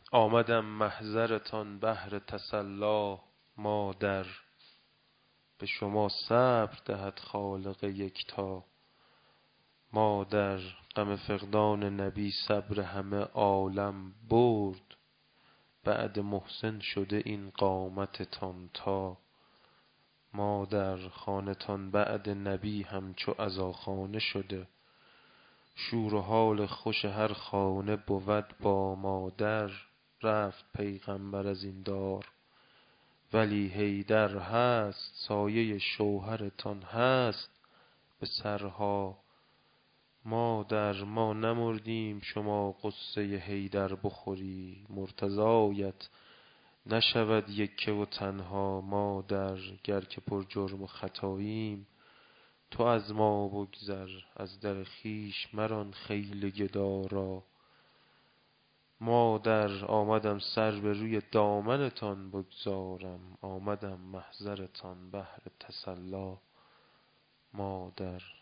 آمدم محضرتان بهر تسلا. مادر به شما صبر دهد خالق یکتا. مادر غم فقدان نبی صبر همه عالم برد. بعد محسن شده این قامتتان تا. مادر خانه تان بعد نبی همچو عزاخانه شده. شور و حال خوش هر خانه بود با مادر. رفت پیغمبر از این دار ولی حیدر هست. سایه شوهرتان هست به سرها. مادر ما نمردیم شما غصه حیدر بخوری. مرتضایت نشود یکه و تنها. مادر گر که پر جرم و خطاییم تو از ما بگذر. از در خویش مران خیل گدا را. مادر آمدم سر به روی دامنتان بگذارم. آمدم محضرتان بهر تسلا. مادر